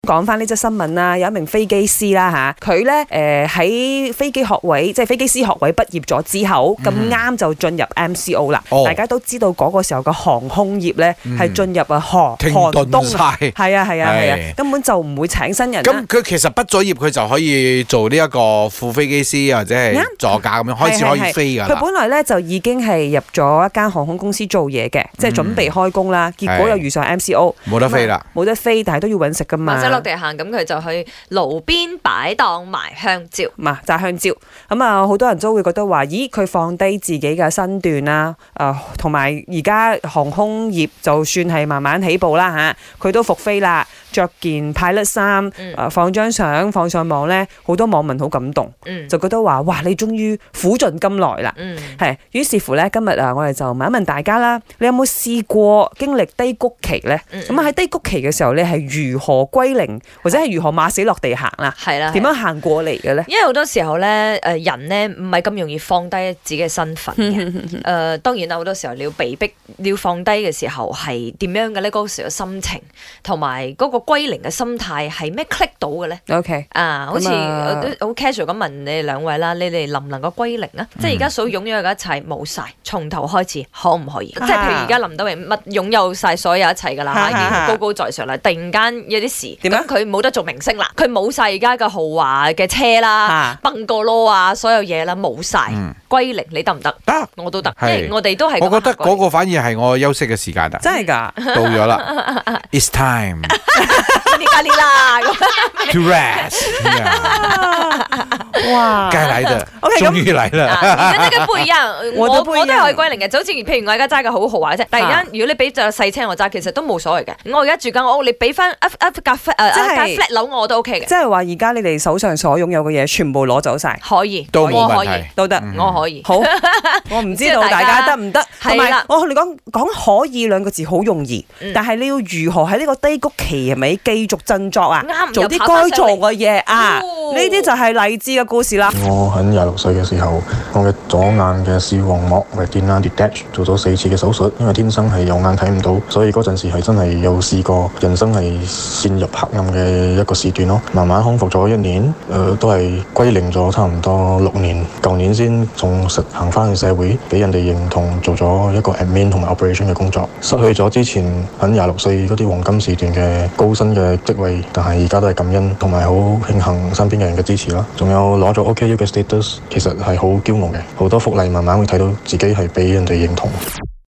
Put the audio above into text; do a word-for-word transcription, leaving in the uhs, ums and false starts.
講翻呢則新聞啦，有一名飛機師啦嚇，佢咧誒喺飛機學位，即係飛機師學位畢業咗之後，咁啱就進入 M C O 啦。大家都知道嗰個時候嘅航空業咧係進入啊寒寒冬啊，係啊係啊係啊，根本就唔會請新人。 咁佢其實畢咗業，佢就可以做呢一個副飛機師或者係座駕咁樣開始可以飛㗎啦。 佢本來咧就已經係入咗一間航空公司做嘢嘅，即係準備開工啦。結果又遇上 M C O， 冇得飛啦， 冇得飛，但係都要揾食㗎嘛。 或者落地行，咁佢就去路邊擺檔賣香蕉， 嘛炸香蕉。咁啊，好多人都會覺得話，咦，佢放低自己嘅身段啦，誒，同埋而家航空業就算係慢慢起步啦嚇，佢都復飛啦，着件派甩衫，誒放張相放上網咧，好多網民好感動，就覺得話，哇，你終於苦盡甘來啦，係。於是乎咧，今日啊，我哋就問一問大家啦，你有冇試過經歷低谷期咧？咁啊喺低谷期嘅時候，你係如何歸零，或者係如何馬死落地行啦？ 係啦， 點樣行過嚟嘅咧？ 因為好多時候咧，誒人咧唔係咁容易放低自己嘅身份嘅。誒當然啦，好多時候你要被逼你要放低嘅時候係點樣嘅咧？嗰個時候嘅心情同埋嗰個歸零嘅心態係咩 click 到嘅咧 ？OK 啊，好似好 casual 咁問你哋兩位啦，你哋能唔能夠歸零啊？即係而家所擁有嘅一切冇晒，從頭開始可唔可以？即係譬如而家林德榮乜擁有晒所有一切㗎啦，已經高高在上啦。突然間有啲事，咁佢冇得做明星啦，佢冇晒而家嘅豪華嘅車啦、蹦過囉啊，所有嘢啦冇晒，歸零你得唔得？ 得， 我都得，因為我哋都係。 我覺得嗰個反而係我休息嘅時間啊！ 真係㗎， 到咗啦 ，It's time。 你咖喱啦 ，To rest。 哇， 該來的，終於來了。 而家呢個不一樣，我我都係可以歸零嘅，就好似譬如我而家揸嘅好豪華嘅啫。突然間，如果你俾隻細車我揸，其實都冇所謂嘅。我而家住間屋，你俾翻一一架 flat 誒一間 flat 樓我都 OK 嘅。 即係話而家你哋手上所擁有嘅嘢，全部攞走晒， 可以， 都冇問題， 都得， 我可以。 好，我唔知道大家得唔得？ 係啦， 我同你講講可以兩個字好容易，但係你要如何喺呢個低谷期係咪繼續振作啊？做啲該做嘅嘢啊！呢啲就係勵志嘅故事啦。 我喺廿六歲嘅時候，我嘅左眼嘅視網膜 retina detach 做咗四次嘅手術，因為天生係右眼睇唔到，所以嗰陣時係真係有試過人生係陷入黑暗嘅一個時段咯。慢慢康復咗一年，誒、呃、都係歸零咗差唔多六年，舊年先重實行翻去社會，俾人哋認同做咗一個 admin 同埋 operation 嘅工作，失去咗之前喺廿六歲嗰啲黃金時段嘅高薪嘅職位，但係而家都係感恩同埋好慶幸身邊嘅人嘅支持啦，仲有攞咗 O K U 嘅 status， 其實係好驕傲嘅，好多福利慢慢會睇到自己係俾人哋認同。